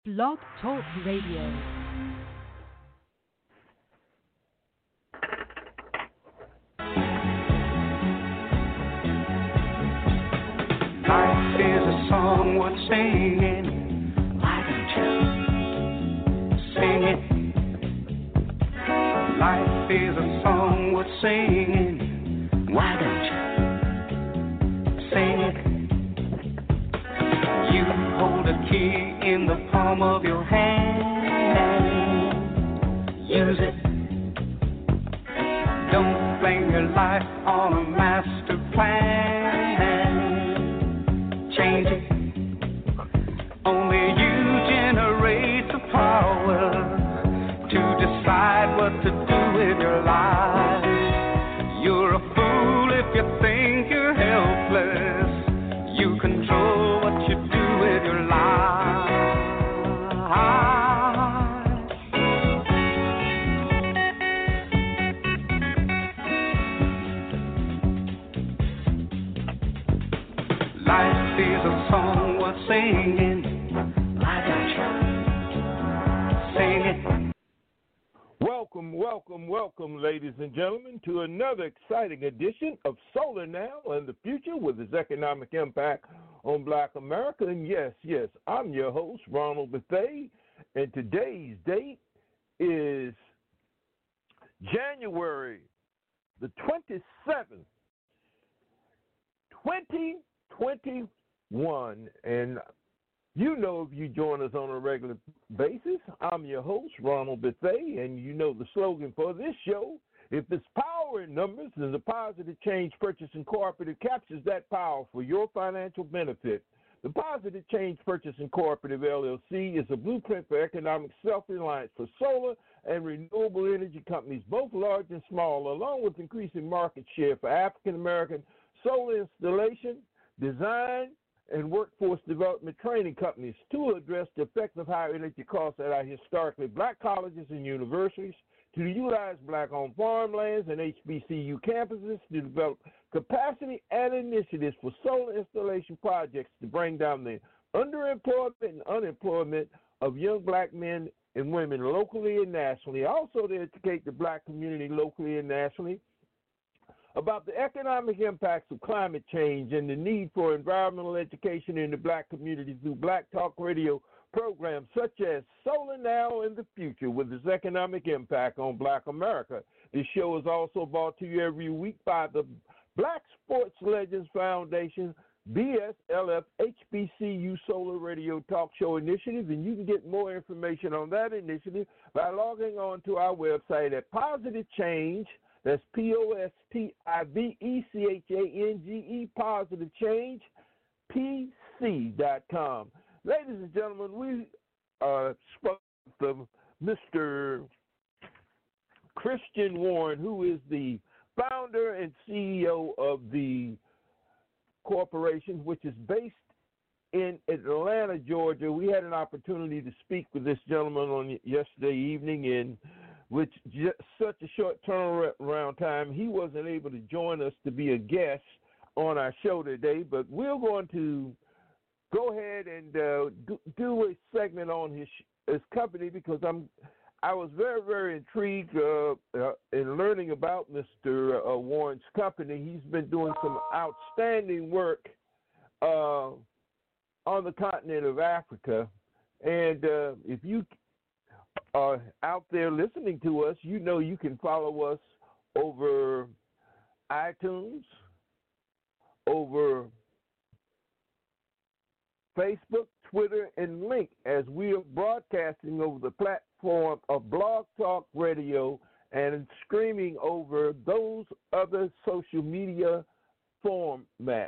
Blog Talk Radio. Life is a song worth singing. Why don't you sing it? Life is a song worth singing. Why don't you sing it? You hold a key in the palm of your hand. Use it. Don't blame your life on a master plan. Change it. Only you generate the power to decide what to do with your life. You're a fool if you think you're helpless. You control what you do with your life. Life is a song worth singing. Why don't you sing it? Welcome, ladies and gentlemen, to another exciting edition of Solar Now and the Future with its economic impact on Black America. And yes, I'm your host, Ronald Bethea, and today's date is January the 27th, 2021. And you know, if you join us on a regular basis, I'm your host, Ronald Bethea, and you know the slogan for this show: if it's power in numbers, then the Positive Change Purchasing Cooperative captures that power for your financial benefit. The Positive Change Purchasing Cooperative, LLC, is a blueprint for economic self-reliance for solar and renewable energy companies, both large and small, along with increasing market share for African-American solar installation, design, and workforce development training companies to address the effect of higher energy costs at our historically black colleges and universities, to utilize black-owned farmlands and HBCU campuses to develop capacity and initiatives for solar installation projects to bring down the underemployment and unemployment of young black men and women locally and nationally, also to educate the black community locally and nationally about the economic impacts of climate change and the need for environmental education in the black community through Black Talk Radio programs such as Solar Now and the Future with its economic impact on Black America. This show is also brought to you every week by the Black Sports Legends Foundation, BSLF HBCU Solar Radio Talk Show Initiative, and you can get more information on that initiative by logging on to our website at Positive Change. That's POSTIVECHANGE, Positive Change, PC.com. Ladies and gentlemen, we spoke to Mr. Christian Warren, who is the founder and CEO of the corporation, which is based in Atlanta, Georgia. We had an opportunity to speak with this gentleman on yesterday evening, and with such a short turnaround time, he wasn't able to join us to be a guest on our show today, but we're going to go ahead and do a segment on his company because I was very, very intrigued in learning about Mr. Warren's company. He's been doing some outstanding work on the continent of Africa, and if you are out there listening to us, you know you can follow us over iTunes, over Facebook, Twitter, and Link, as we are broadcasting over the platform of Blog Talk Radio and streaming over those other social media formats.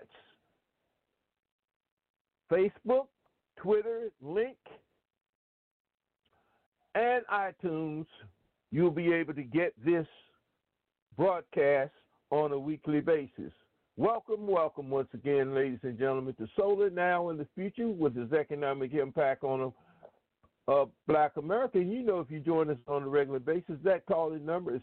Facebook, Twitter, Link, and iTunes. You'll be able to get this broadcast on a weekly basis. Welcome once again, ladies and gentlemen, to Solar Now and the Future with its economic impact on Black America. And you know, if you join us on a regular basis, that call-in number is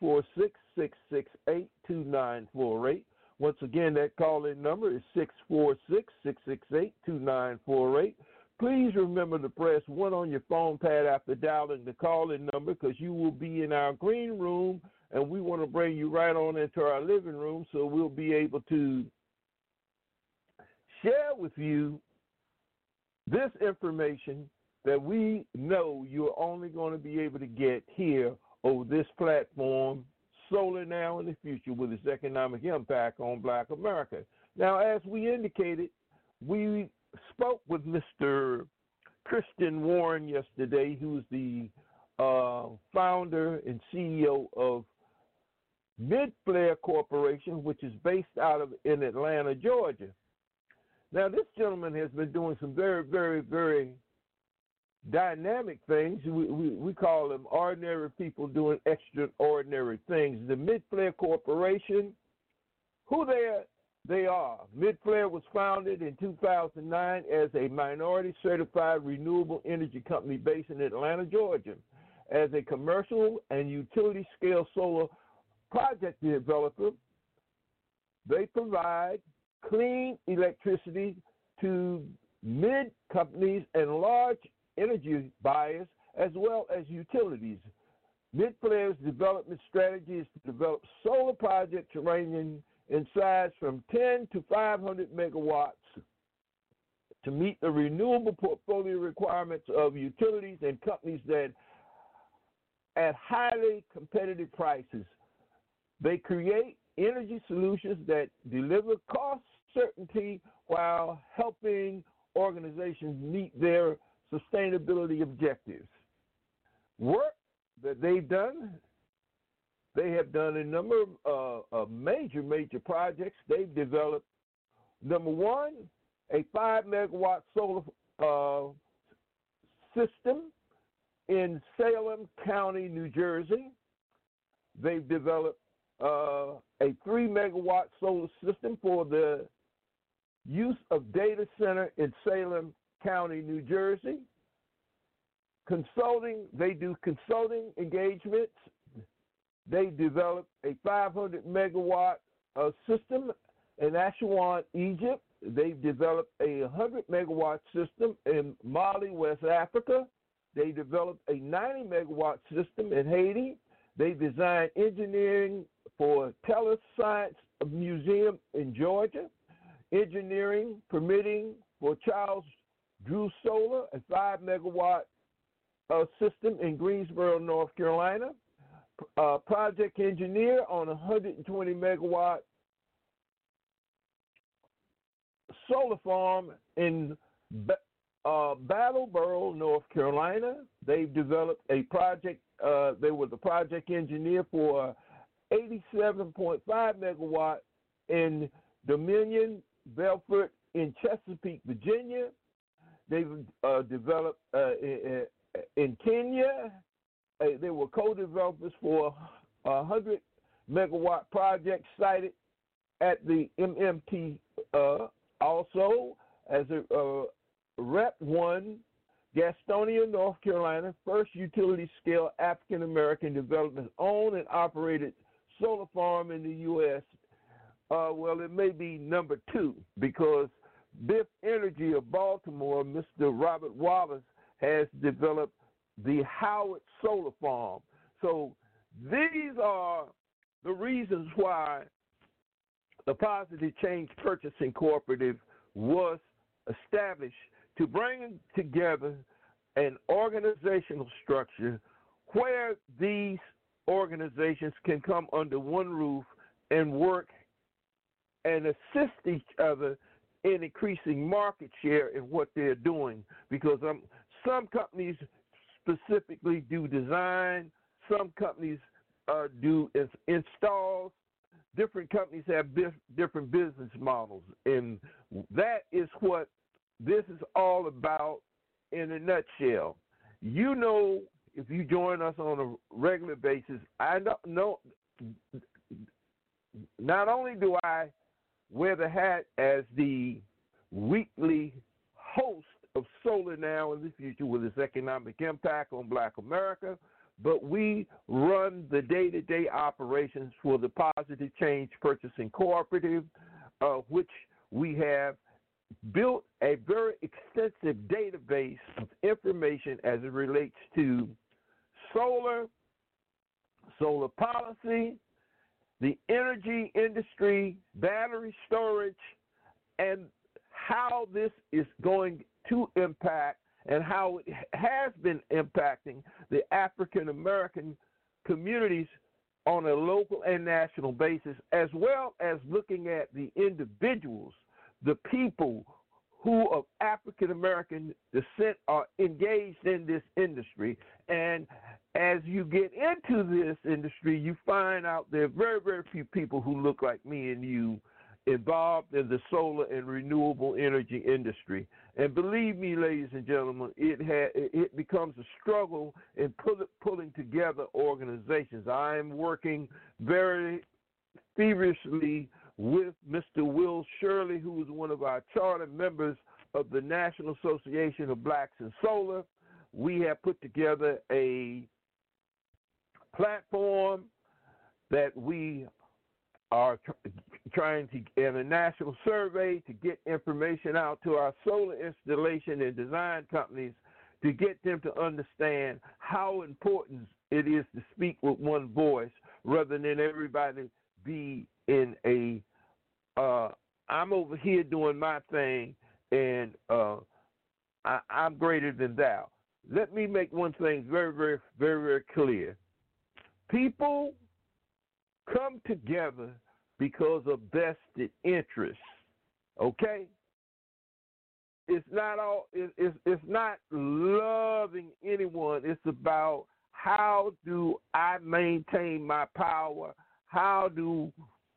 646-668-2948. Once again, that call-in number is 646-668-2948. please remember to press 1 on your phone pad after dialing the call-in number, because you will be in our green room, and we want to bring you right on into our living room so we'll be able to share with you this information that we know you're only going to be able to get here over this platform, Solar Now in the Future, with its economic impact on Black America. Now, as we indicated, we spoke with Mr. Christian Warren yesterday, who's the founder and CEO of Mid-Flare Corporation, which is based out of in Atlanta, Georgia. Now, this gentleman has been doing some very, very, very dynamic things. We call them ordinary people doing extraordinary things. The Mid-Flare Corporation, who they are. Mid-Flare was founded in 2009 as a minority certified renewable energy company based in Atlanta, Georgia. As a commercial and utility scale solar project developer, they provide clean electricity to mid companies and large energy buyers, as well as utilities. Mid-Flare's development strategy is to develop solar projects ranging in size from 10 to 500 megawatts to meet the renewable portfolio requirements of utilities and companies that at highly competitive prices. They create energy solutions that deliver cost certainty while helping organizations meet their sustainability objectives. Work that they've done, they have done a number of major projects. They've developed, number one, a 5-megawatt solar system in Salem County, New Jersey. They've developed a 3-megawatt solar system for the use of data center in Salem County, New Jersey. Consulting, they do consulting engagements. They developed a 500-megawatt system in Aswan, Egypt. They've developed a 100-megawatt system in Mali, West Africa. They developed a 90-megawatt system in Haiti. They designed engineering for Teller Science Museum in Georgia, engineering, permitting for Charles Drew Solar, a 5-megawatt system in Greensboro, North Carolina, project engineer on a 120-megawatt solar farm in Brattleboro, North Carolina. They've developed a project, they were the project engineer for 87.5 megawatt in Dominion Belfort in Chesapeake, Virginia. They've developed in Kenya. They were co-developers for a 100-megawatt project sited at the MMT. Also, as a Rep 1, Gastonia, North Carolina, first utility-scale African-American development owned and operated solar farm in the U.S. Well, it may be number 2 because Biff Energy of Baltimore, Mr. Robert Wallace, has developed the Howard Solar Farm. So these are the reasons why the Positive Change Purchasing Cooperative was established to bring together an organizational structure where these organizations can come under one roof and work and assist each other in increasing market share in what they're doing. Because some companies specifically do design, some companies do installs, different companies have different business models, and that is what this is all about in a nutshell. You know, if you join us on a regular basis, I know not only do I wear the hat as the weekly host of Solar Now in the Future with its economic impact on Black America, but we run the day-to-day operations for the Positive Change Purchasing Cooperative, which we have built a very extensive database of information as it relates to solar policy, the energy industry, battery storage, and how this is going to impact and how it has been impacting the African American communities on a local and national basis, as well as looking at the individuals, the people who of African American descent are engaged in this industry. And as you get into this industry, you find out there are very, very few people who look like me and you involved in the solar and renewable energy industry. And believe me, ladies and gentlemen, it becomes a struggle in pulling together organizations. I am working very feverishly with Mr. Will Shirley, who is one of our charter members of the National Association of Blacks in Solar. We have put together a platform that we are trying to get a national survey to get information out to our solar installation and design companies to get them to understand how important it is to speak with one voice rather than everybody be in a I'm over here doing my thing and I'm greater than thou. Let me make one thing very, very, very, very clear. People come together because of vested interests. Okay? It's not loving anyone. It's about how do I maintain my power? How do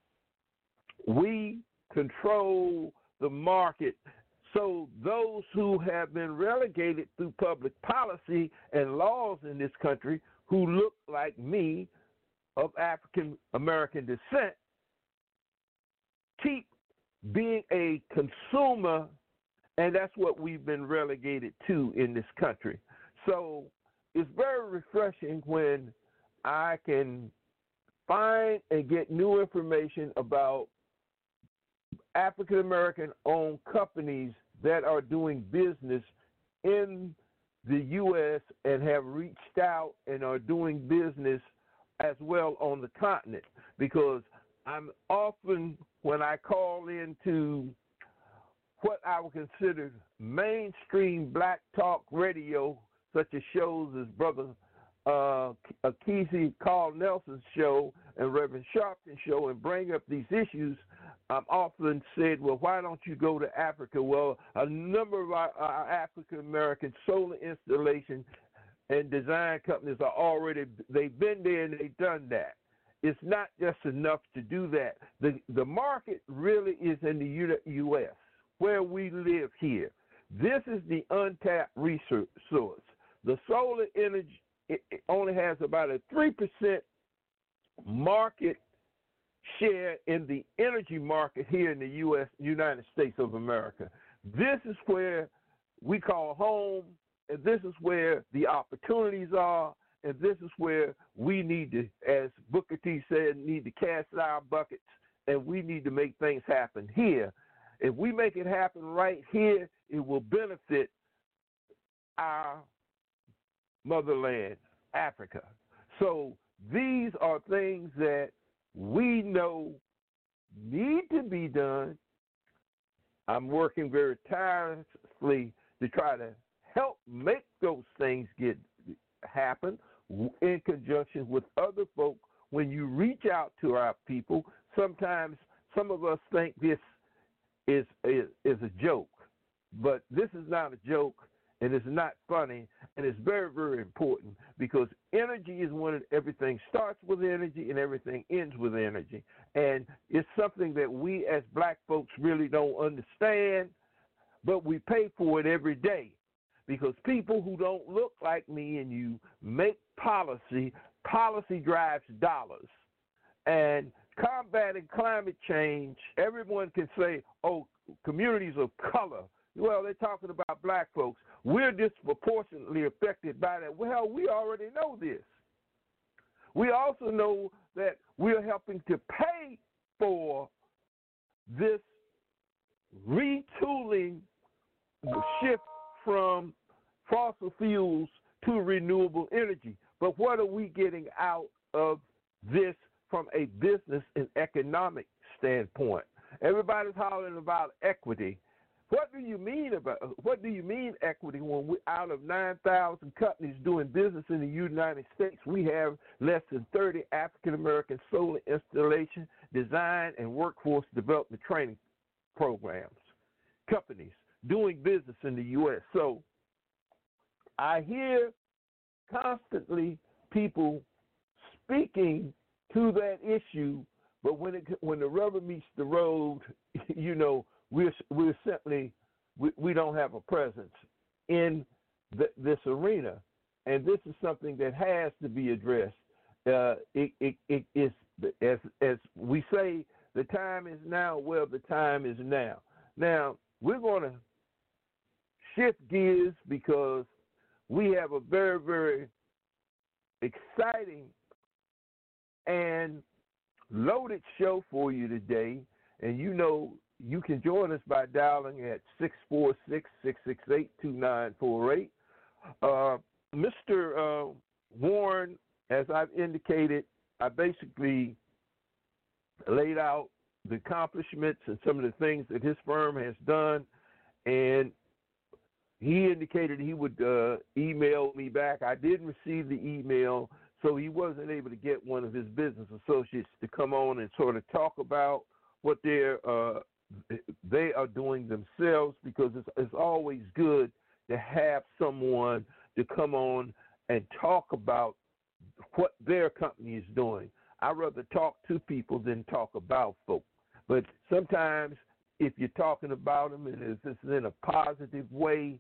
we control the market so those who have been relegated through public policy and laws in this country who look like me of African American descent keep being a consumer, and that's what we've been relegated to in this country. So it's very refreshing when I can find and get new information about African American owned companies that are doing business in the U.S. and have reached out and are doing business as well on the continent, because I'm often, when I call into what I would consider mainstream black talk radio, such as shows as Brother Kesey Carl Nelson's show and Reverend Sharpton's show, and bring up these issues, I'm often said, well, why don't you go to Africa? Well, a number of our African-American solar installation and design companies are already, they've been there and they've done that. It's not just enough to do that. The market really is in the U.S., where we live here. This is the untapped resource. The solar energy, it only has about a 3% market share in the energy market here in the U.S., United States of America. This is where we call home, and this is where the opportunities are, and this is where we need to, as Booker T said, need to cast our buckets, and we need to make things happen here. If we make it happen right here, it will benefit our motherland, Africa. So these are things that we know need to be done. I'm working very tirelessly to try to help make those things happen in conjunction with other folk. When you reach out to our people, sometimes some of us think this is a joke, but this is not a joke, and it's not funny, and it's very, very important, because energy is everything starts with energy and everything ends with energy. And it's something that we as black folks really don't understand, but we pay for it every day, because people who don't look like me and you make policy drives dollars. And combating climate change, everyone can say, oh, communities of color. Well, they're talking about black folks. We're disproportionately affected by that. Well, we already know this. We also know that we're helping to pay for this retooling the shift from fossil fuels to renewable energy. But what are we getting out of this from a business and economic standpoint? Everybody's hollering about equity. What do you mean equity when we, out of 9,000 companies doing business in the United States, we have less than 30 African American solar installation, design, and workforce development training programs, companies doing business in the U.S. So I hear constantly people speaking to that issue, but when the rubber meets the road, you know, we're simply we don't have a presence in this arena, and this is something that has to be addressed. It is, as we say, the time is now. Well, the time is now. Now we're going to shift gears because we have a very, very exciting and loaded show for you today. And you know you can join us by dialing at 646-668-2948. Mr. Warren, as I've indicated, I basically laid out the accomplishments and some of the things that his firm has done, and he indicated he would email me back. I didn't receive the email, so he wasn't able to get one of his business associates to come on and sort of talk about what they are doing themselves, because it's always good to have someone to come on and talk about what their company is doing. I'd rather talk to people than talk about folks. But sometimes if you're talking about them and it's in a positive way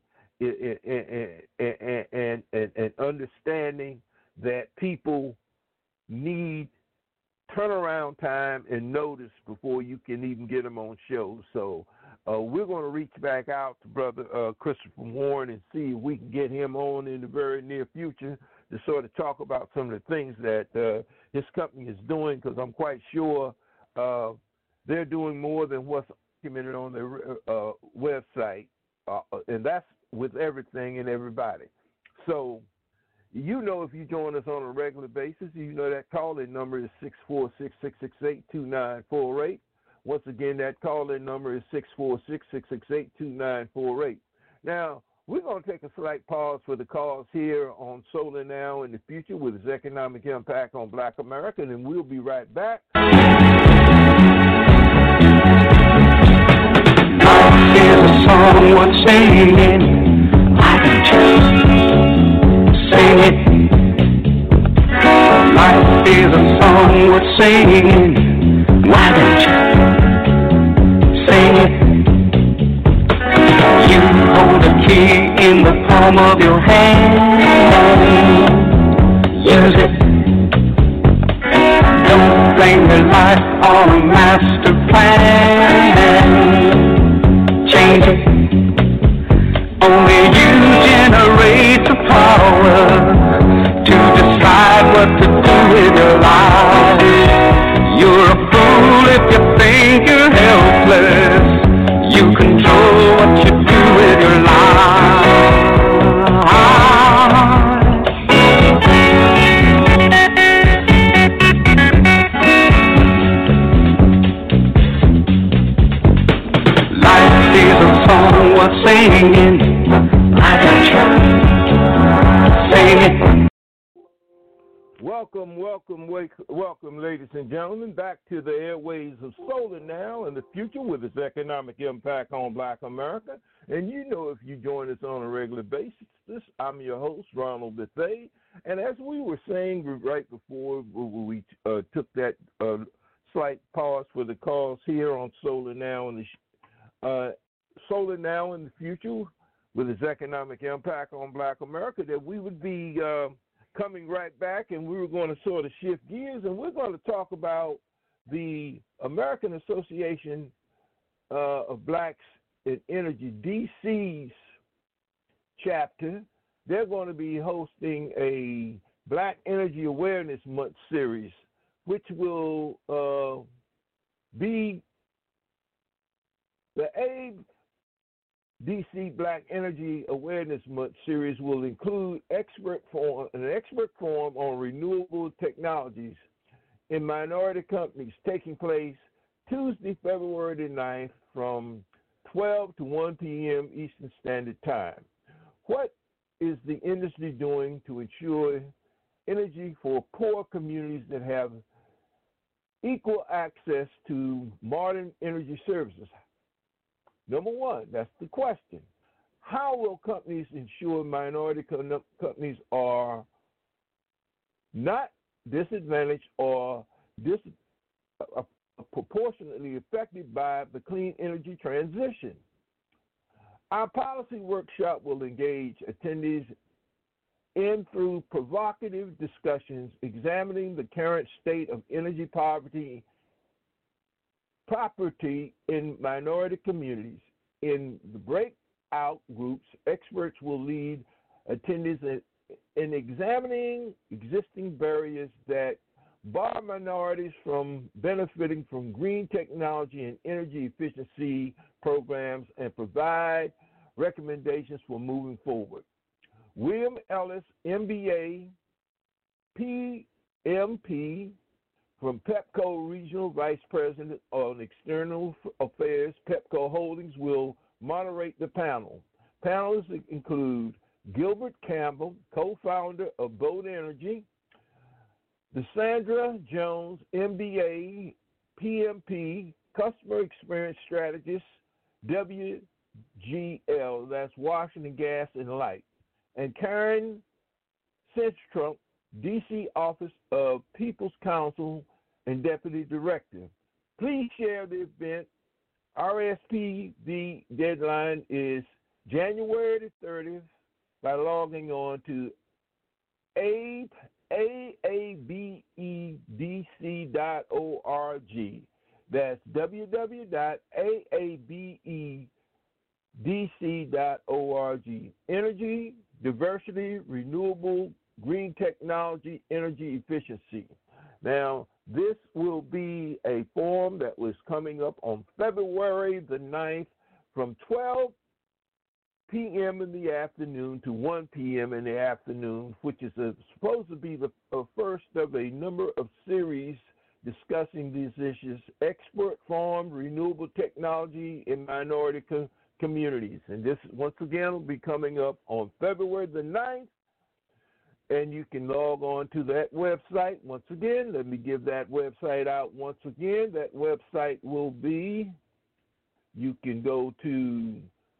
and understanding that people need turnaround time and notice before you can even get them on shows. So we're going to reach back out to Brother Christopher Warren and see if we can get him on in the very near future to sort of talk about some of the things that his company is doing, because I'm quite sure they're doing more than what's documented on their website, and that's with everything and everybody. So, you know, if you join us on a regular basis, you know that call-in number is 646-668-2948. Once again, that call-in number is 646-668-2948. Now, we're going to take a slight pause for the calls here on Solar Now in the Future with its economic impact on Black America, and we'll be right back. Life is a song worth singing. Why don't you sing it? Life is a song worth singing. Why don't you sing it? You hold the key in the palm of your hand. Use it. Don't blame your life on a master plan. Change it. Only you generate the power to decide what to do with your life. You're a fool if you think you're helpless. You control what you do with your life. Life is a song worth singing. I got you. Sing it. Welcome, ladies and gentlemen, back to the airways of Solar Now in the Future with its economic impact on Black America. And you know, if you join us on a regular basis, I'm your host, Ronald Bethea. And as we were saying right before we took that slight pause for the calls here on Solar Now in the Future with its economic impact on Black America, that we would be coming right back, and we were going to sort of shift gears, and we're going to talk about the American Association of Blacks in Energy, DC's chapter. They're going to be hosting a Black Energy Awareness Month series, which will be The ABE DC Black Energy Awareness Month series will include an expert forum on renewable technologies in minority companies taking place Tuesday, February the 9th from 12 to 1 p.m. Eastern Standard Time. What is the industry doing to ensure energy for poor communities that have equal access to modern energy services? Number one, that's the question. How will companies ensure minority companies are not disadvantaged or proportionately affected by the clean energy transition? Our policy workshop will engage attendees in through provocative discussions examining the current state of energy poverty in minority communities. In the breakout groups, experts will lead attendees in examining existing barriers that bar minorities from benefiting from green technology and energy efficiency programs and provide recommendations for moving forward. William Ellis, MBA, PMP, from Pepco Regional Vice President on External Affairs, Pepco Holdings, will moderate the panel. Panelists include Gilbert Campbell, co-founder of Boat Energy, Desandra Jones, MBA, PMP, Customer Experience Strategist, WGL, that's Washington Gas and Light, and Karen Sinstrom, DC Office of People's Counsel and Deputy Director. Please share the event. RSPD deadline is January the 30th by logging on to aabedc.org. That's www.aabedc.org. Energy, diversity, renewable, green technology, energy efficiency. Now, this will be a forum that was coming up on February the 9th from 12 p.m. in the afternoon to 1 p.m. in the afternoon, which is supposed to be the first of a number of series discussing these issues, expert farm, renewable technology in minority communities. And this, once again, will be coming up on February the 9th. And you can log on to that website. Once again, let me give that website out once again. That website will be, you can go to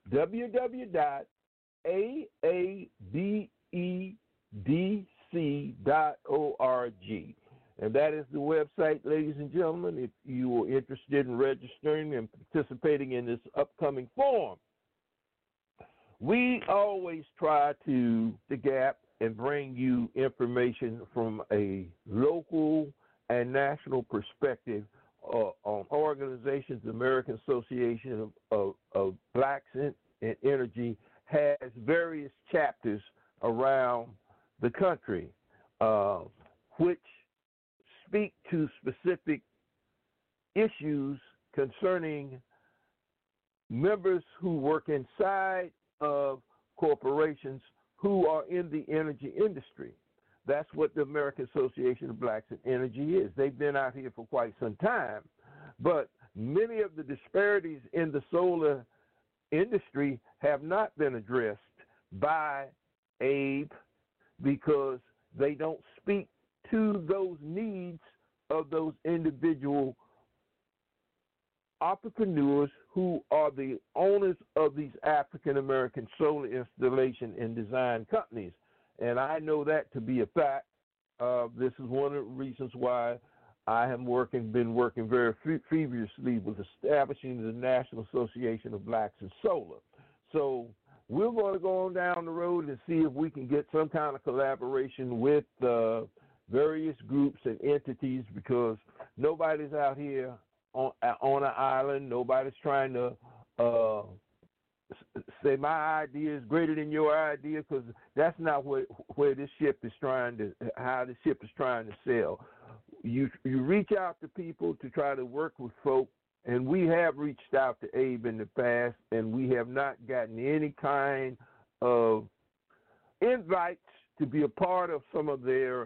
www.aabedc.org. And that is the website, ladies and gentlemen, if you are interested in registering and participating in this upcoming forum. We always try to the gap and bring you information from a local and national perspective on organizations. The American Association of Blacks in Energy has various chapters around the country, which speak to specific issues concerning members who work inside of corporations who are in the energy industry. That's what the American Association of Blacks in Energy is. They've been out here for quite some time, but many of the disparities in the solar industry have not been addressed by ABE because they don't speak to those needs of those individual entrepreneurs who are the owners of these African-American solar installation and design companies. And I know that to be a fact. This is one of the reasons why I have been working very feverishly with establishing the National Association of Blacks in Solar. So we're going to go on down the road and see if we can get some kind of collaboration with various groups and entities, because nobody's out here on an island. Nobody's trying to say my idea is greater than your idea, because that's not where this ship is how the ship is trying to sail. You reach out to people to try to work with folk And we have reached out to Abe in the past, and we have not gotten any kind of invites to be a part of some of their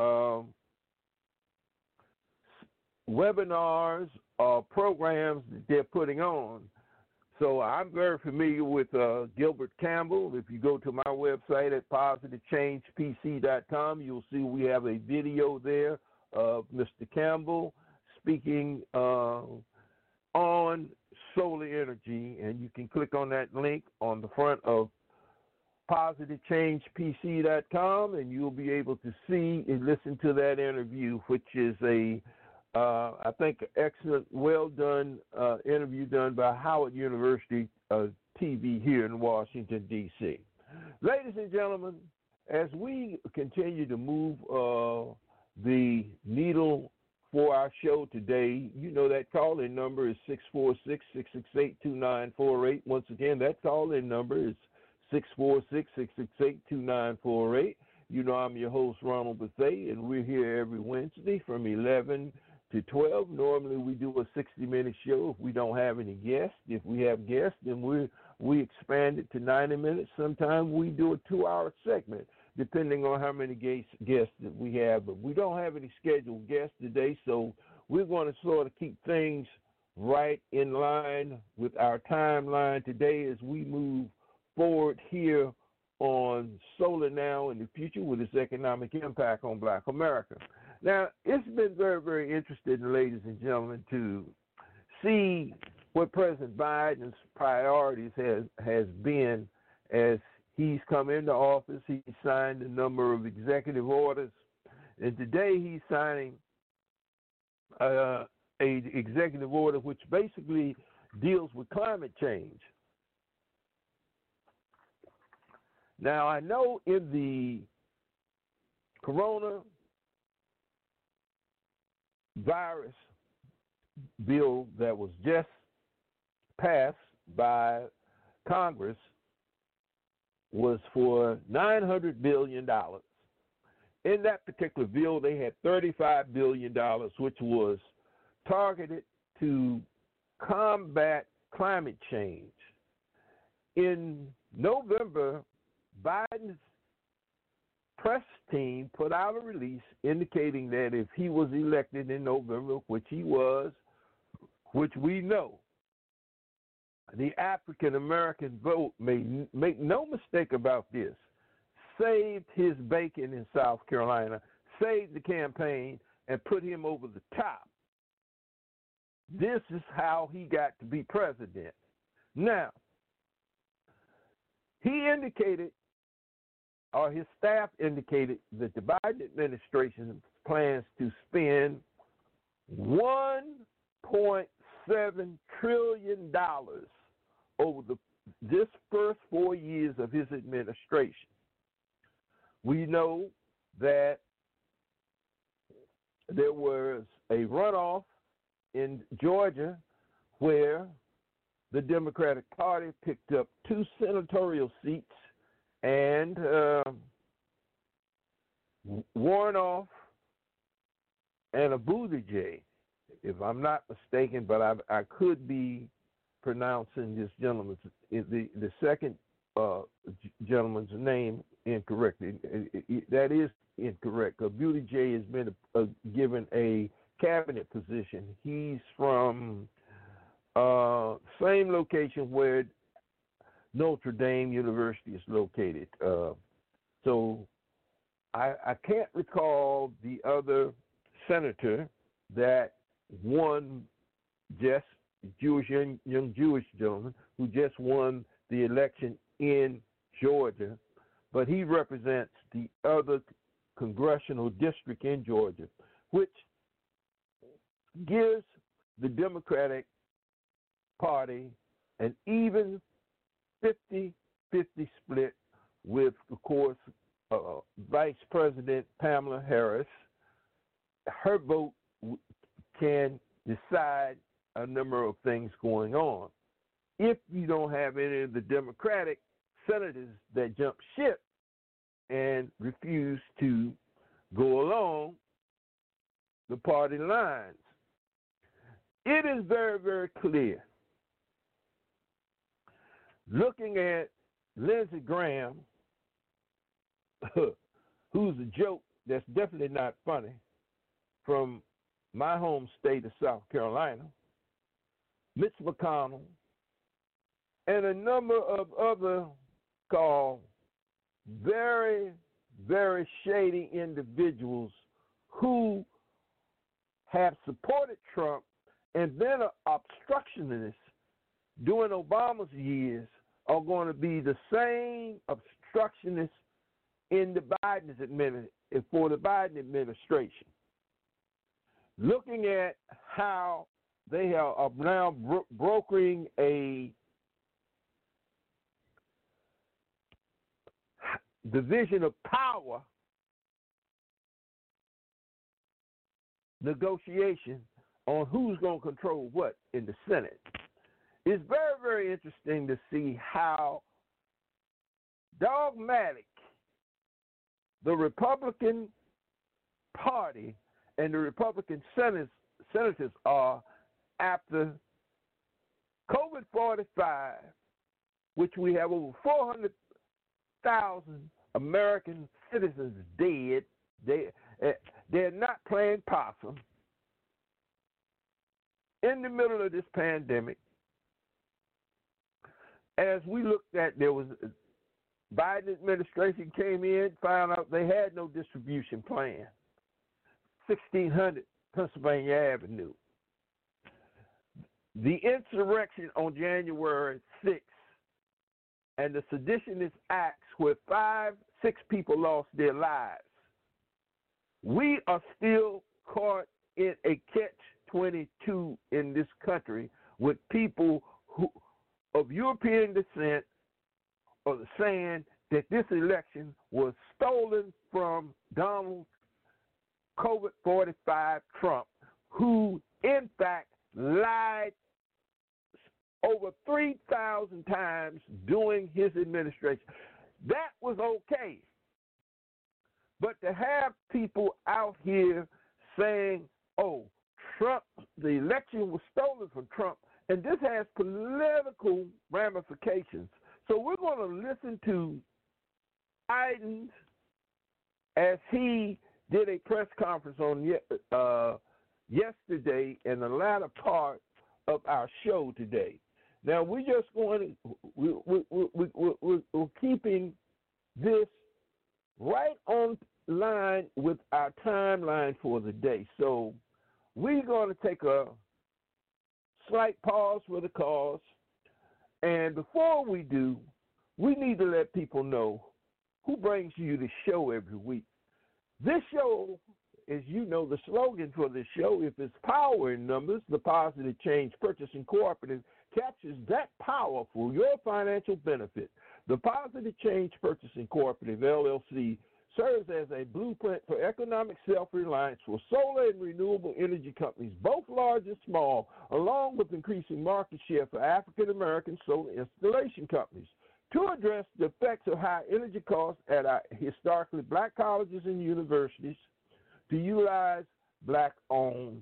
webinars or programs that they're putting on. So I'm very familiar with Gilbert Campbell. If you go to my website at positivechangepc.com, you'll see we have a video there of Mr. Campbell speaking on solar energy, and you can click on that link on the front of positivechangepc.com, and you'll be able to see and listen to that interview, which is I think, excellent, well-done interview done by Howard University TV here in Washington, D.C. Ladies and gentlemen, as we continue to move the needle for our show today, you know that call-in number is 646-668-2948. Once again, that call-in number is 646-668-2948. You know I'm your host, Ronald Bethea, and we're here every Wednesday from 11 to 12. Normally we do a 60-minute show if we don't have any guests. If we have guests, then we expand it to 90 minutes. Sometimes we do a 2-hour segment, depending on how many guests that we have. But we don't have any scheduled guests today, so we're going to sort of keep things right in line with our timeline today as we move forward here on Solar Now in the Future with its economic impact on Black America. Now, it's been very, very interesting, ladies and gentlemen, to see what President Biden's priorities has been as he's come into office. He signed a number of executive orders, and today he's signing a executive order which basically deals with climate change. Now, I know in the coronavirus bill that was just passed by Congress was for $900 billion. In that particular bill, they had $35 billion, which was targeted to combat climate change. In November, Biden's press team put out a release indicating that if he was elected in November, which he was, which we know, the African-American vote, make no mistake about this, saved his bacon in South Carolina, saved the campaign, and put him over the top. This is how he got to be president. Now, he indicated, or his staff indicated, that the Biden administration plans to spend $1.7 trillion over this first 4 years of his administration. We know that there was a runoff in Georgia where the Democratic Party picked up 2 senatorial seats, and Warnoff and Buttigieg, if I'm not mistaken, but I could be pronouncing this gentleman's, the second gentleman's name incorrectly. That is incorrect. Buttigieg has been given a cabinet position. He's from same location where Notre Dame University is located. So I can't recall the other senator that won, just young Jewish gentleman who just won the election in Georgia, but he represents the other congressional district in Georgia, which gives the Democratic Party an even 50-50 split with, of course, Vice President Kamala Harris. Her vote can decide a number of things going on. If you don't have any of the Democratic senators that jump ship and refuse to go along the party lines. it is very, very clear, looking at Lindsey Graham, who's a joke that's definitely not funny, from my home state of South Carolina, Mitch McConnell, and a number of other called very, very shady individuals who have supported Trump and been obstructionists during Obama's years are going to be the same obstructionists in the for the Biden administration. Looking at how they are now brokering a division of power negotiation on who's going to control what in the Senate. It's very, very interesting to see how dogmatic the Republican Party and the Republican senators are after COVID-45, which we have over 400,000 American citizens dead. They're not playing possum. In the middle of this pandemic, as we looked at, there was Biden administration came in, found out they had no distribution plan. 1600 Pennsylvania Avenue. The insurrection on January 6th and the seditionist acts where 6 people lost their lives. We are still caught in a catch-22 in this country with people who of European descent are saying that this election was stolen from Donald COVID-45 Trump, who in fact lied over 3,000 times during his administration. That was okay. But to have people out here saying, oh, Trump, the election was stolen from Trump, and this has political ramifications. So we're going to listen to Biden as he did a press conference on yesterday in the latter part of our show today. Now we're just going to we're keeping this right on line with our timeline for the day. So we're going to take a slight pause for the cause. And before we do, we need to let people know who brings you the show every week. This show, as you know, the slogan for this show, if it's power in numbers, the Positive Change Purchasing Cooperative captures that power for your financial benefit. The Positive Change Purchasing Cooperative, LLC, serves as a blueprint for economic self-reliance for solar and renewable energy companies, both large and small, along with increasing market share for African-American solar installation companies. To address the effects of high energy costs at our historically black colleges and universities, to utilize black-owned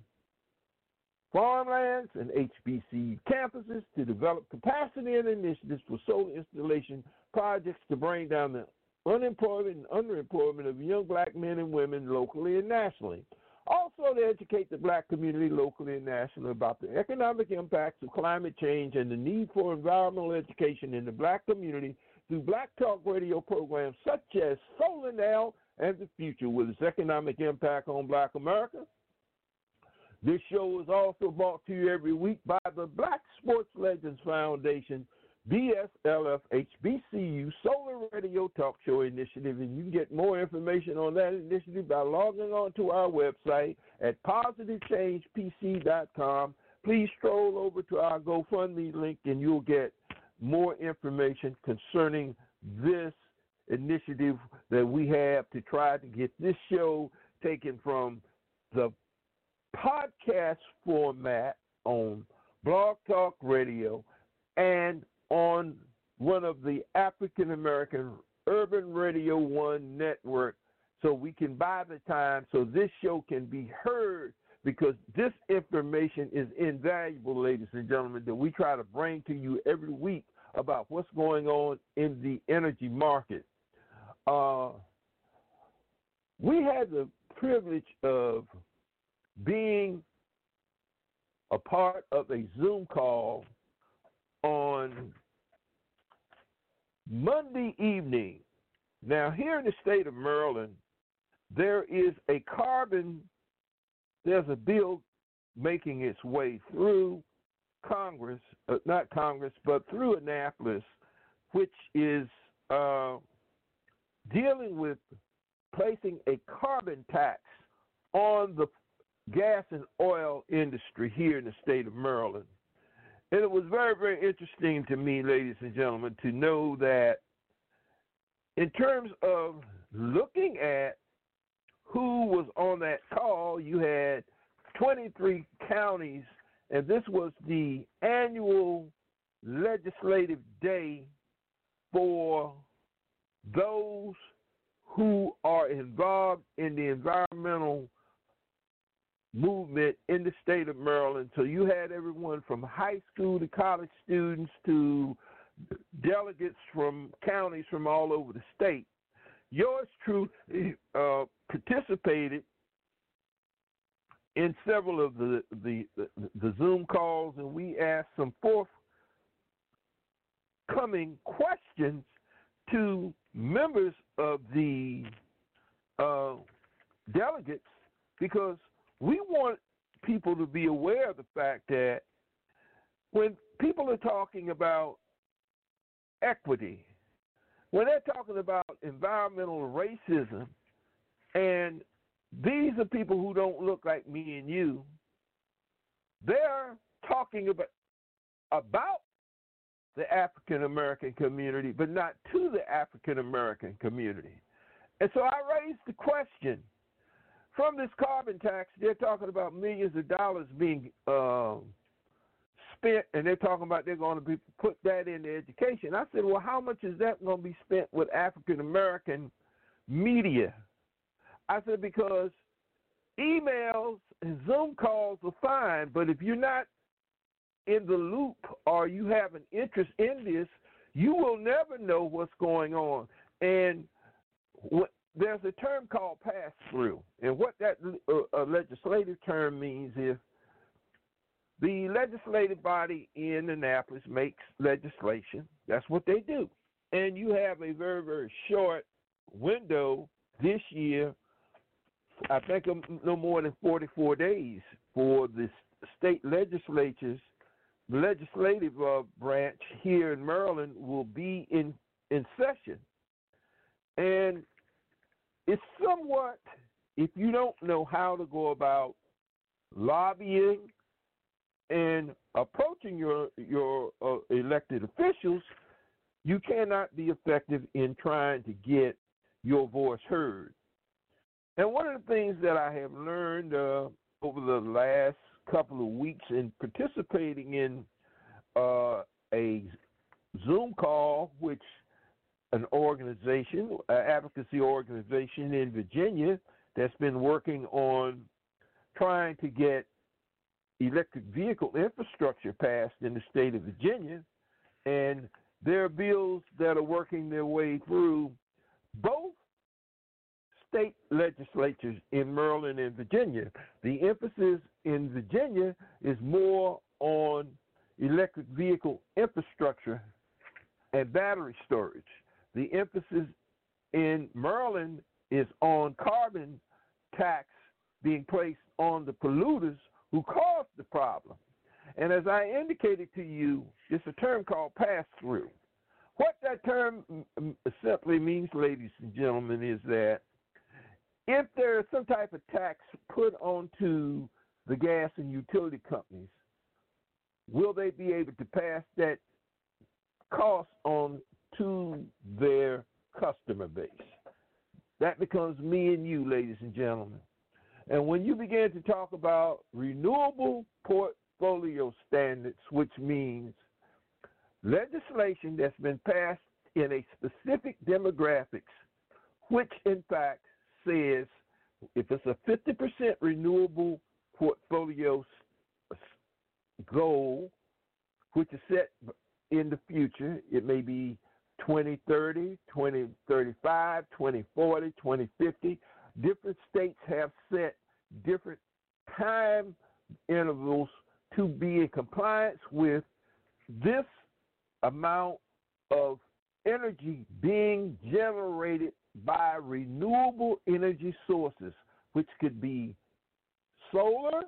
farmlands and HBCU campuses to develop capacity and initiatives for solar installation projects to bring down the unemployment and underemployment of young black men and women locally and nationally. Also to educate the black community locally and nationally about the economic impacts of climate change and the need for environmental education in the black community through Black Talk Radio programs such as Solar Now and the Future with its economic impact on Black America. This show is also brought to you every week by the Black Sports Legends Foundation, BSLF HBCU Solar Radio Talk Show Initiative, and you can get more information on that initiative by logging on to our website at positivechangepc.com. Please stroll over to our GoFundMe link and you'll get more information concerning this initiative that we have to try to get this show taken from the podcast format on Blog Talk Radio and on one of the African American Urban Radio One network, so we can buy the time so this show can be heard, because this information is invaluable, ladies and gentlemen, that we try to bring to you every week about what's going on in the energy market. We had the privilege of being a part of a Zoom call on Monday evening. Now, here in the state of Maryland, there's a bill making its way through Congress, not Congress, but through Annapolis, which is dealing with placing a carbon tax on the gas and oil industry here in the state of Maryland. And it was very, very interesting to me, ladies and gentlemen, to know that in terms of looking at who was on that call, you had 23 counties, and this was the annual legislative day for those who are involved in the environmental movement in the state of Maryland. So you had everyone from high school to college students to delegates from counties from all over the state. Yours truly participated in several of the Zoom calls, and we asked some forthcoming questions to members of the delegates, because we want people to be aware of the fact that when people are talking about equity, when they're talking about environmental racism, and these are people who don't look like me and you, they're talking about the African American community, but not to the African American community. And so I raised the question, from this carbon tax, they're talking about millions of dollars being spent, and they're talking about they're going to put that into education. I said, well, how much is that going to be spent with African American media? I said, because emails and Zoom calls are fine, but if you're not in the loop or you have an interest in this, you will never know what's going on. And there's a term called pass-through, and what that legislative term means is the legislative body in Annapolis makes legislation. That's what they do. And you have a very, very short window this year, I think no more than 44 days, for the state legislatures. The legislative branch here in Maryland will be in session. And it's somewhat, if you don't know how to go about lobbying and approaching your elected officials, you cannot be effective in trying to get your voice heard. And one of the things that I have learned over the last couple of weeks in participating in a Zoom call, which an organization, an advocacy organization in Virginia that's been working on trying to get electric vehicle infrastructure passed in the state of Virginia, and there are bills that are working their way through both state legislatures in Maryland and Virginia. The emphasis in Virginia is more on electric vehicle infrastructure and battery storage. The emphasis in Maryland is on carbon tax being placed on the polluters who caused the problem. And as I indicated to you, it's a term called pass-through. What that term simply means, ladies and gentlemen, is that if there is some type of tax put onto the gas and utility companies, will they be able to pass that cost on to their customer base? That becomes me and you, ladies and gentlemen. And when you begin to talk about renewable portfolio standards, which means legislation that's been passed in a specific demographics, which in fact says if it's a 50% renewable portfolio goal, which is set in the future. It may be 2030, 2035, 2040, 2050. Different states have set different time intervals to be in compliance with this amount of energy being generated by renewable energy sources, which could be solar,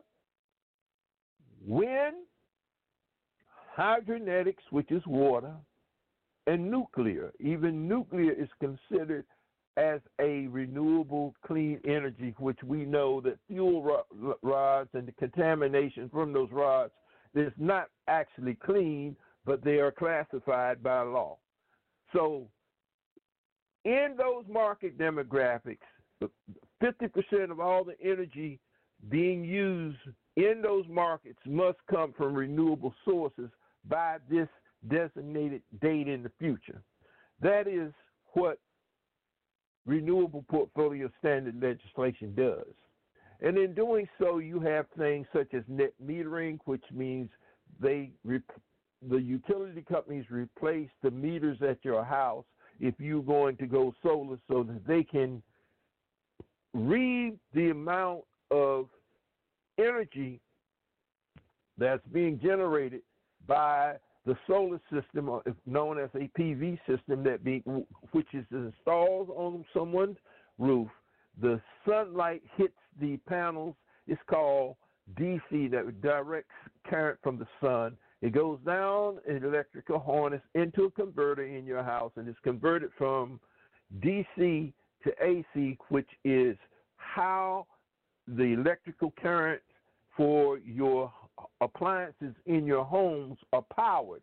wind, hydronetics, which is water, and nuclear. Even nuclear is considered as a renewable clean energy, which we know that fuel rods and the contamination from those rods is not actually clean, but they are classified by law. So in those market demographics, 50% of all the energy being used in those markets must come from renewable sources by this designated date in the future. That is what renewable portfolio standard legislation does. And in doing so, you have things such as net metering, which means the utility companies replace the meters at your house if you're going to go solar, so that they can read the amount of energy that's being generated by the solar system, known as a PV system, which is installed on someone's roof. The sunlight hits the panels. It's called DC, that direct current from the sun. It goes down an electrical harness into a converter in your house, and it's converted from DC to AC, which is how the electrical current for your appliances in your homes are powered.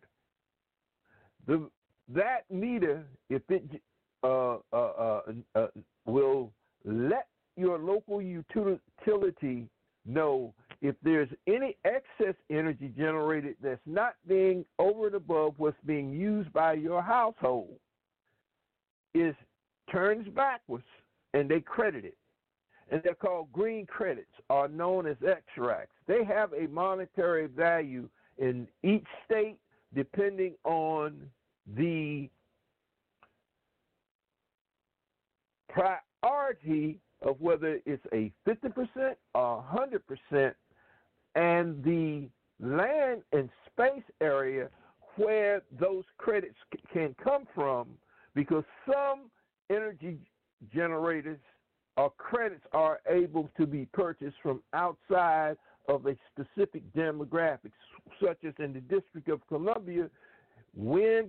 That meter, if it will let your local utility know if there's any excess energy generated that's not being over and above what's being used by your household, is turns backwards and they credit it. And they're called green credits, or known as extracts. They have a monetary value in each state depending on the priority of whether it's a 50% or 100%, and the land and space area where those credits can come from, because some energy generators or credits are able to be purchased from outside of a specific demographic, such as in the District of Columbia, wind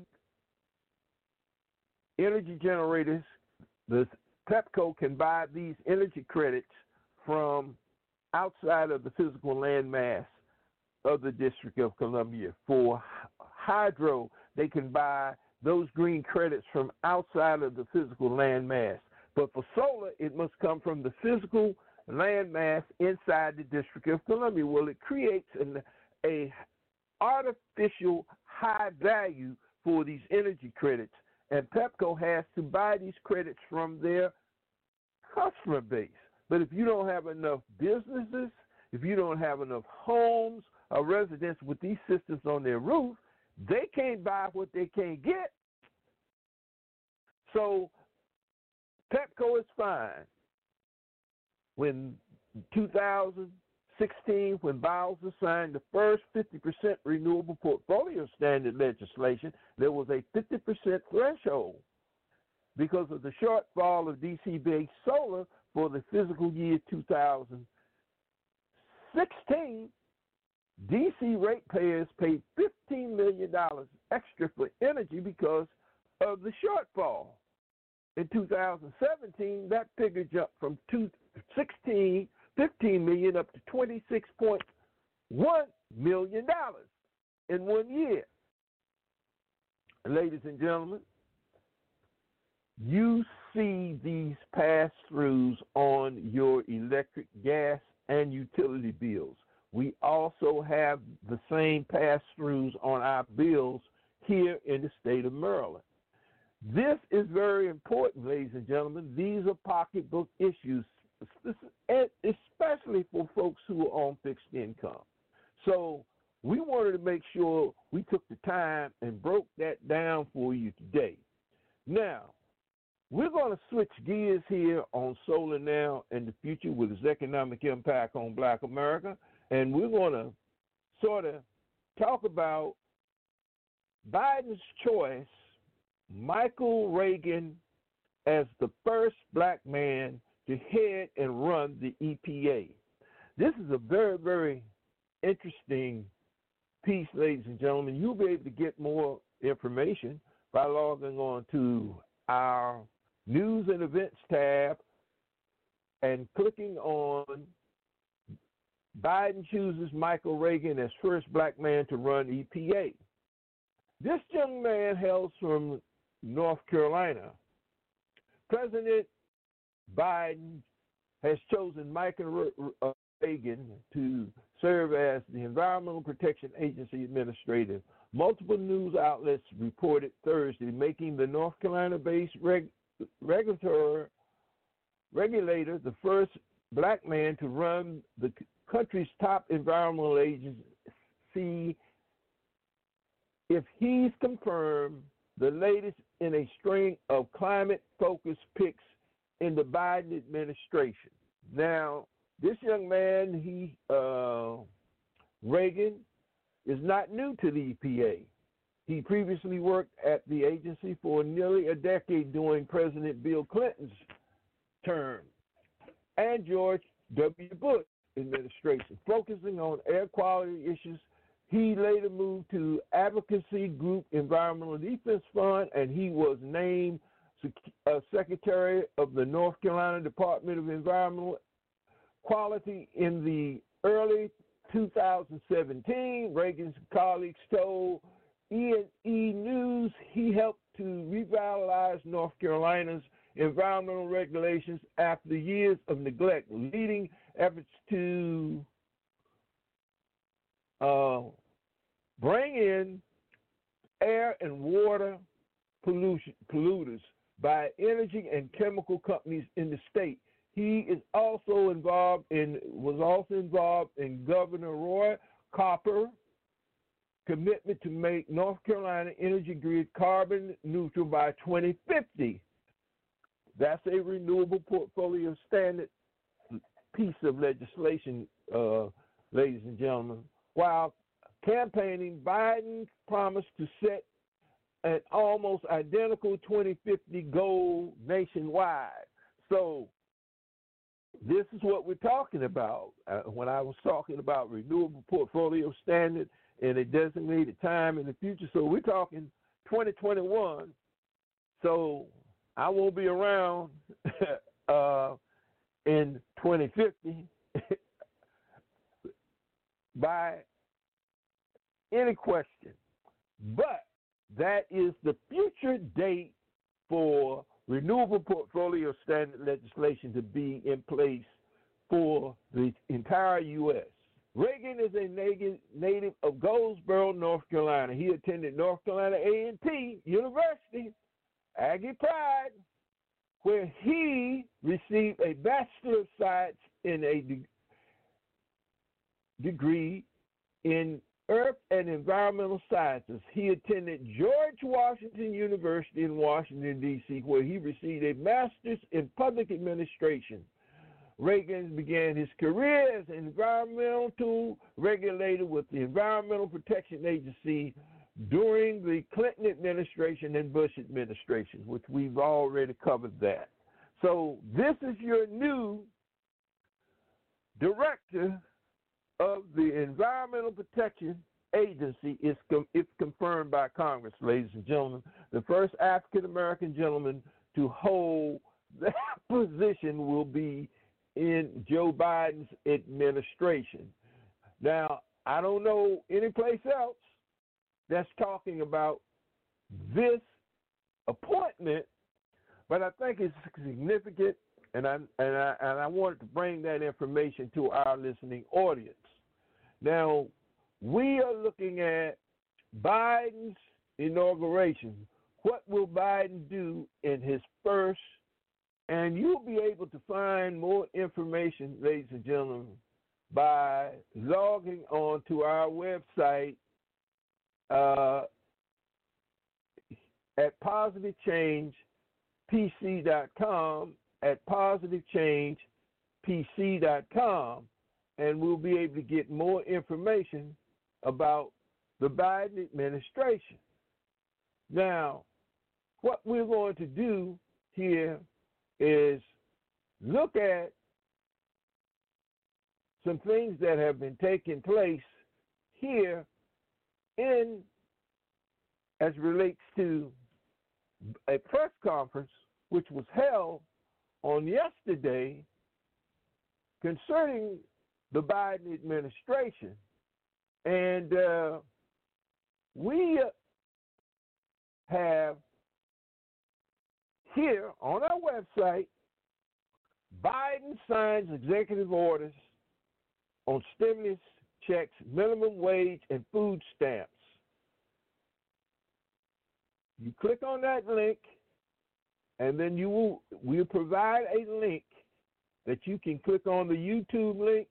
energy generators, the Pepco can buy these energy credits from outside of the physical land mass of the District of Columbia. For hydro, they can buy those green credits from outside of the physical land mass. But for solar, it must come from the physical land mass inside the District of Columbia. Well, it creates an artificial high value for these energy credits, and Pepco has to buy these credits from their customer base. But if you don't have enough businesses, if you don't have enough homes or residents with these systems on their roof, they can't buy what they can't get. So Pepco is fine. When 2016, when Bowser signed the first 50% renewable portfolio standard legislation, there was a 50% threshold because of the shortfall of DC-based solar for the fiscal year 2016. DC ratepayers paid $15 million extra for energy because of the shortfall. In 2017, that figure jumped from $15 million up to $26.1 million in 1 year. Ladies and gentlemen, you see these pass-throughs on your electric, gas, and utility bills. We also have the same pass-throughs on our bills here in the state of Maryland. This is very important, ladies and gentlemen. These are pocketbook issues, especially especially for folks who are on fixed income. So we wanted to make sure we took the time and broke that down for you today. Now, we're going to switch gears here on Solar Now and the Future with its economic impact on Black America, and we're going to sort of talk about Biden's choice, Michael Reagan, as the first black man to head and run the EPA. This is a very, very interesting piece, ladies and gentlemen. You'll be able to get more information by logging on to our News and Events tab and clicking on Biden chooses Michael Reagan as first black man to run EPA. This young man hails from North Carolina. President Biden has chosen Michael Reagan to serve as the Environmental Protection Agency administrator. Multiple news outlets reported Thursday, making the North Carolina-based regulator the first black man to run the country's top environmental agency, if he's confirmed the latest in a string of climate-focused picks in the Biden administration. Now, this young man, Reagan, is not new to the EPA. He previously worked at the agency for nearly a decade during President Bill Clinton's term and George W. Bush administration, focusing on air quality issues. He later moved to advocacy group Environmental Defense Fund, and he was named Secretary of the North Carolina Department of Environmental Quality in the early 2017. Reagan's colleagues told E&E News he helped to revitalize North Carolina's environmental regulations after years of neglect, leading efforts to bring in air and water polluters by energy and chemical companies in the state. He was also involved in Governor Roy Cooper's commitment to make North Carolina energy grid carbon neutral by 2050. That's a renewable portfolio standard piece of legislation, ladies and gentlemen. While campaigning, Biden promised to set an almost identical 2050 goal nationwide. So this is what we're talking about. When I was talking about renewable portfolio standard in a designated time in the future, so we're talking 2021. So I won't be around in 2050 by any question. But that is the future date for renewable portfolio standard legislation to be in place for the entire U.S. Reagan is a native of Goldsboro, North Carolina. He attended North Carolina A&T University, Aggie Pride, where he received a Bachelor of Science in a degree in Earth and Environmental Sciences. He attended George Washington University in Washington, D.C., where he received a Master's in Public Administration. Reagan began his career as an environmental regulator with the Environmental Protection Agency during the Clinton administration and Bush administration, which we've already covered that. So this is your new director of the Environmental Protection Agency. It's confirmed by Congress, ladies and gentlemen. The first African-American gentleman to hold that position will be in Joe Biden's administration. Now, I don't know any place else that's talking about this appointment, but I think it's significant, and I wanted to bring that information to our listening audience. Now, we are looking at Biden's inauguration. What will Biden do in his first And you'll be able to find more information, ladies and gentlemen, by logging on to our website at positivechangepc.com, at positivechangepc.com, and we'll be able to get more information about the Biden administration. Now, what we're going to do here is look at some things that have been taking place here in as relates to a press conference which was held on yesterday concerning the Biden administration. And we have here on our website, Biden signs executive orders on stimulus checks, minimum wage, and food stamps. You click on that link, and then we'll provide a link that you can click on the YouTube link.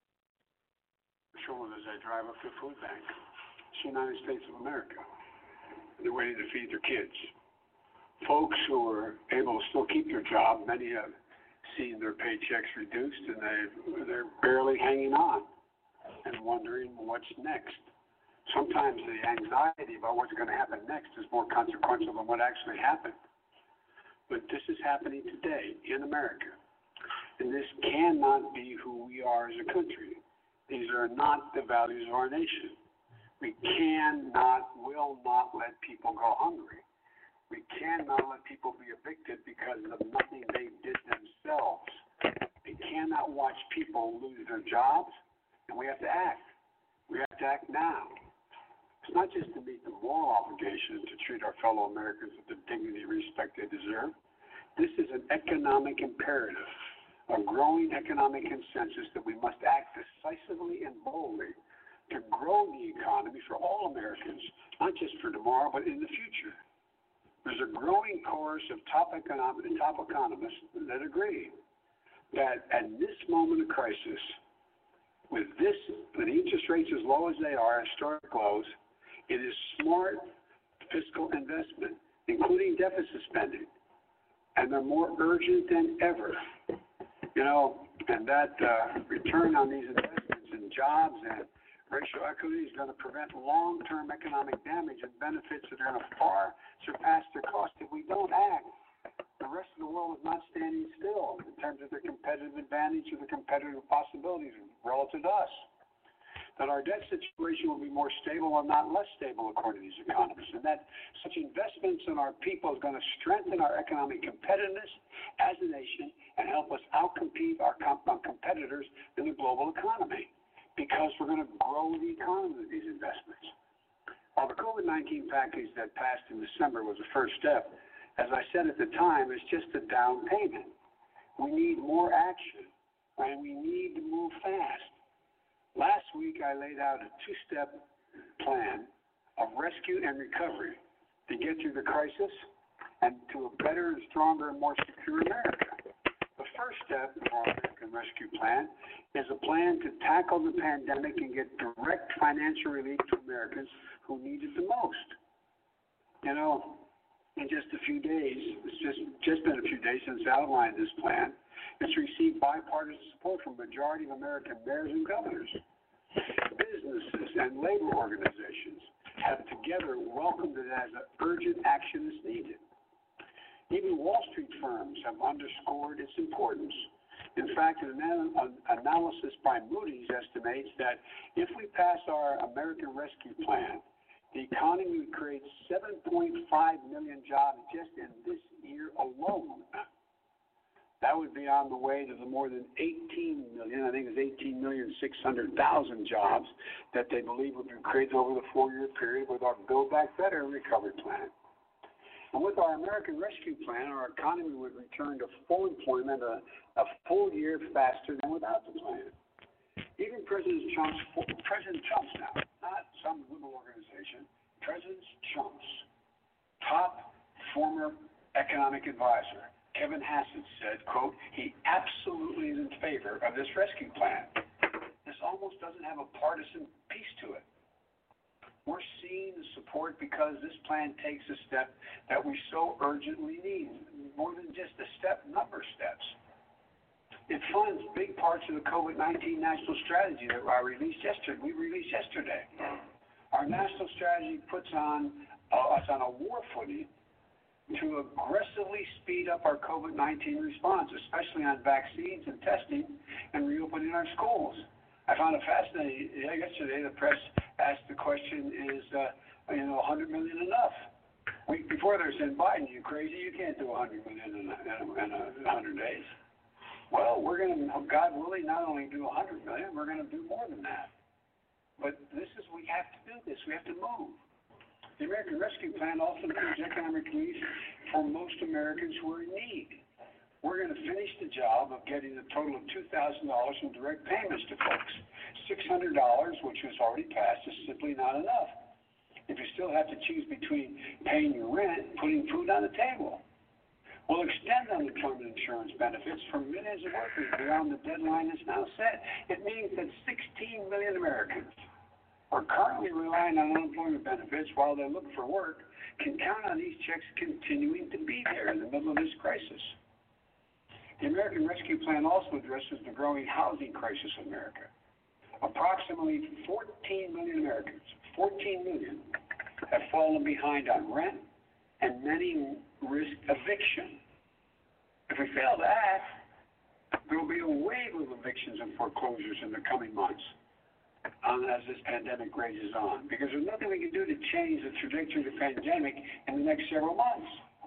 Sure, as I drive up to the food bank, it's the United States of America. They're waiting to feed their kids. Folks who are able to still keep their job, many have seen their paychecks reduced, and they're barely hanging on and wondering what's next. Sometimes the anxiety about what's going to happen next is more consequential than what actually happened. But this is happening today in America. And this cannot be who we are as a country. These are not the values of our nation. We will not let people go hungry. We cannot let people be evicted because of nothing they did themselves. We cannot watch people lose their jobs, and we have to act. We have to act now. It's not just to meet the moral obligation to treat our fellow Americans with the dignity and respect they deserve. This is an economic imperative, a growing economic consensus that we must act decisively and boldly to grow the economy for all Americans, not just for tomorrow, but in the future. There's a growing chorus of top economists that agree that at this moment of crisis, with the interest rates as low as they are, historic lows, it is smart fiscal investment, including deficit spending, and they're more urgent than ever. And that return on these investments in jobs and racial equity is going to prevent long-term economic damage and benefits that are going to far surpass their cost if we don't act. The rest of the world is not standing still in terms of their competitive advantage or the competitive possibilities relative to us. That our debt situation will be more stable or not less stable according to these economists, and that such investments in our people is going to strengthen our economic competitiveness as a nation and help us outcompete our competitors in the global economy, because we're going to grow the economy with these investments. While the COVID-19 package that passed in December was the first step, as I said at the time, it's just a down payment. We need more action, and we need to move fast. Last week, I laid out a two-step plan of rescue and recovery to get through the crisis and to a better and stronger and more secure America. The first step of our American Rescue Plan is a plan to tackle the pandemic and get direct financial relief to Americans who need it the most. In just a few days, it's just been a few days since I outlined this plan. It's received bipartisan support from a majority of American mayors and governors. Businesses and labor organizations have together welcomed it as an urgent action is needed. Even Wall Street firms have underscored its importance. In fact, an analysis by Moody's estimates that if we pass our American Rescue Plan, the economy would create 7.5 million jobs just in this year alone. That would be on the way to the more than 18 million, I think it's 18,600,000 jobs that they believe would be created over the 4-year period with our Build Back Better recovery plan. And with our American Rescue Plan, our economy would return to full employment a full year faster than without the plan. Even President Trump's now, not some liberal organization, President Trump's top former economic advisor Kevin Hassett said, quote, he absolutely is in favor of this rescue plan. This almost doesn't have a partisan piece to it. We're seeing the support because this plan takes a step that we so urgently need, more than just a step, number of steps. It funds big parts of the COVID-19 national strategy that we released yesterday. Our national strategy puts us on a war footing to aggressively speed up our COVID-19 response, especially on vaccines and testing and reopening our schools. I found it fascinating. Yesterday, the press asked the question, is $100 million enough? A week before, they were saying, Biden, you crazy? You can't do $100 million in 100 days. Well, we're going to, God willing, not only do $100 million, we're going to do more than that. But we have to do this. We have to move. The American Rescue Plan also includes economic relief for most Americans who are in need. We're going to finish the job of getting a total of $2,000 in direct payments to folks. $600, which was already passed, is simply not enough if you still have to choose between paying your rent and putting food on the table. We'll extend unemployment insurance benefits for millions of workers beyond the deadline that's now set. It means that 16 million Americans are currently relying on unemployment benefits while they look for work can count on these checks continuing to be there in the middle of this crisis. The American Rescue Plan also addresses the growing housing crisis in America. Approximately 14 million Americans, 14 million, have fallen behind on rent, and many risk eviction. If we fail to act, there will be a wave of evictions and foreclosures in the coming months as this pandemic rages on, because there's nothing we can do to change the trajectory of the pandemic in the next several months.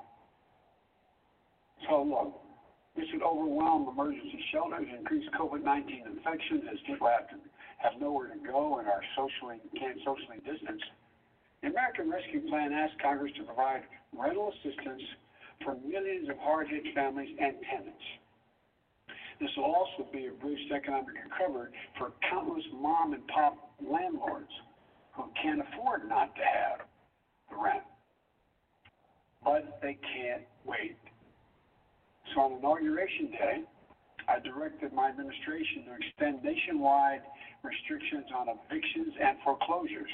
So look, this would overwhelm emergency shelters, increase COVID-19 infections as people have nowhere to go and can't socially distance. The American Rescue Plan asks Congress to provide rental assistance for millions of hard-hit families and tenants. This will also be a bridge to economic recovery for countless mom-and-pop landlords who can't afford not to have the rent. But they can't wait. So on Inauguration Day, I directed my administration to extend nationwide restrictions on evictions and foreclosures.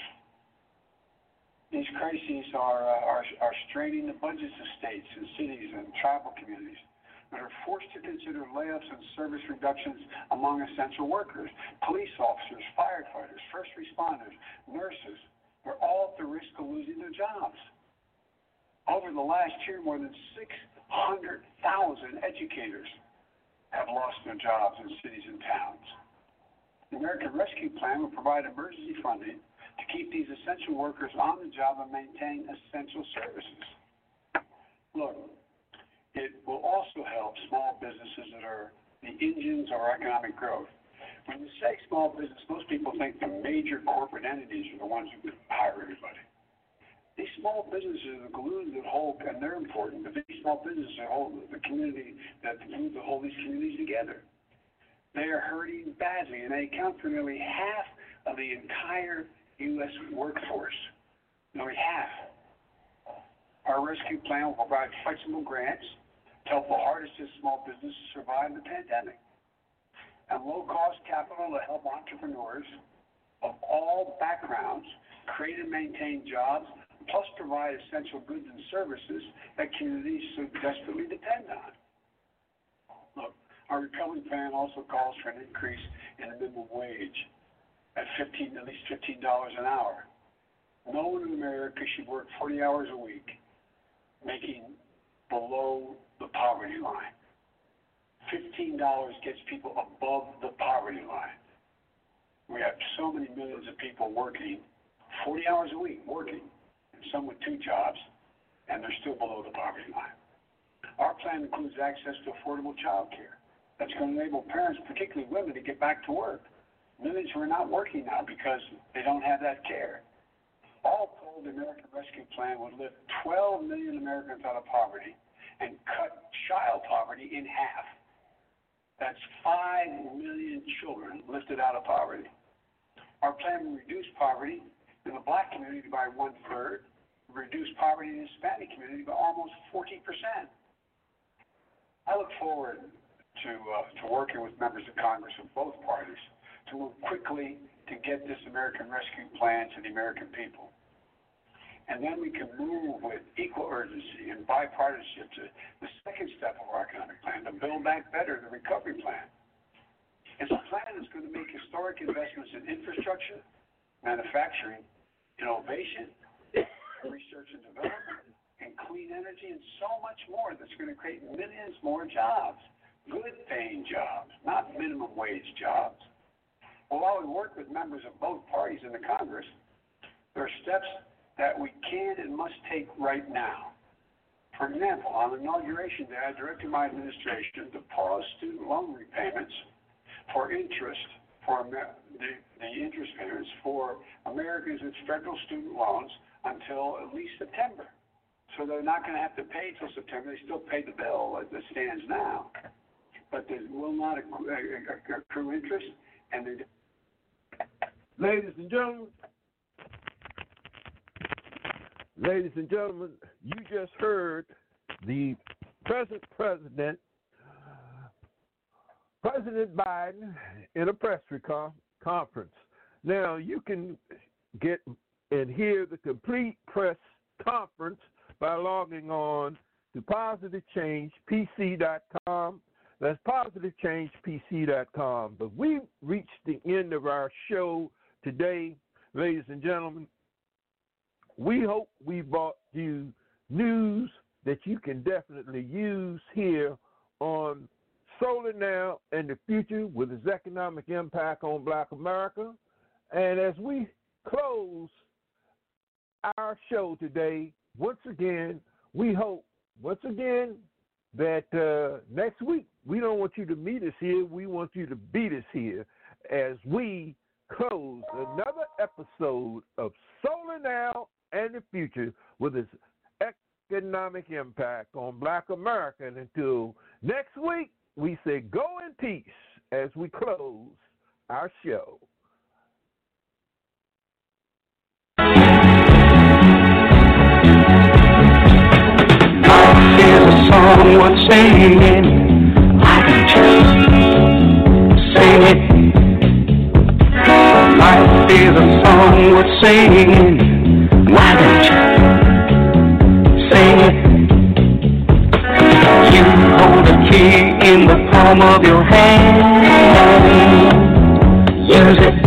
These crises are straining the budgets of states and cities and tribal communities that are forced to consider layoffs and service reductions among essential workers. Police officers, firefighters, first responders, nurses, they're all at the risk of losing their jobs. Over the last year, more than 600,000 educators have lost their jobs in cities and towns. The American Rescue Plan will provide emergency funding to keep these essential workers on the job and maintain essential services. Look, it will also help small businesses that are the engines of our economic growth. When you say small business, most people think the major corporate entities are the ones who hire everybody. These small businesses are the glue that hold, and they're important, but these small businesses hold the community, that glue that hold these communities together. They are hurting badly, and they account for nearly half of the entire U.S. workforce. Nearly half. Our rescue plan will provide flexible grants to help the hardest hit small businesses survive the pandemic, and low-cost capital to help entrepreneurs of all backgrounds create and maintain jobs, plus provide essential goods and services that communities so desperately depend on. Look, our recovery plan also calls for an increase in the minimum wage at least $15 an hour. No one in America should work 40 hours a week, making below the poverty line. $15 gets people above the poverty line. We have so many millions of people working 40 hours a week, working, and some with 2 jobs, and they're still below the poverty line. Our plan includes access to affordable child care. That's going to enable parents, particularly women, to get back to work. Millions who are not working now because they don't have that care. All told, the American Rescue Plan would lift 12 million Americans out of poverty and cut child poverty in half. That's 5 million children lifted out of poverty. Our plan will reduce poverty in the Black community by 1/3, reduce poverty in the Hispanic community by almost 40%. I look forward to working with members of Congress of both parties to move quickly to get this American Rescue Plan to the American people. And then we can move with equal urgency and bipartisanship to the second step of our economic plan, to Build Back Better, the recovery plan. It's a plan that's going to make historic investments in infrastructure, manufacturing, innovation, research and development, and clean energy, and so much more that's going to create millions more jobs, good-paying jobs, not minimum wage jobs. Well, while we work with members of both parties in the Congress, there are steps that we can and must take right now. For example, on Inauguration Day, I directed my administration to pause student loan repayments for interest, for the interest payments for Americans with federal student loans until at least September. So they're not going to have to pay till September. They still pay the bill as it stands now. But they will not accrue interest, and they... Ladies and gentlemen, you just heard the present President Biden, in a press conference. Now, you can get and hear the complete press conference by logging on to PositiveChangePC.com. That's PositiveChangePC.com. But we've reached the end of our show today, ladies and gentlemen. We hope we brought you news that you can definitely use here on Solar Now and the Future with its economic impact on Black America. And as we close our show today, once again, we hope, that next week, we don't want you to meet us here. We want you to beat us here as we close another episode of Solar Now and the Future with its economic impact on Black America. And until next week, we say go in peace as we close our show. Life is a song worth singing. Why don't you sing it? Life is a song worth singing. Why don't you sing it? You hold the key in the palm of your hand. Use it.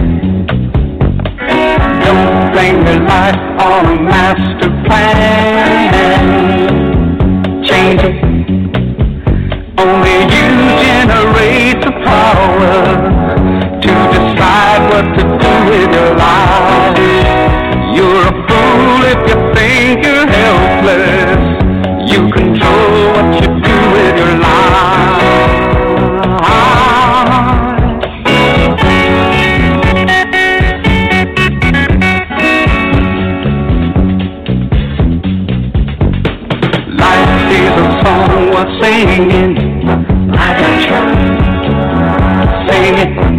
Don't blame your life on a master plan. Change it. Only you generate the power to decide what to do with your life. You're a fool if you think you're helpless. You control what you do with your life. Life is a song worth singing. I got you. Sing it.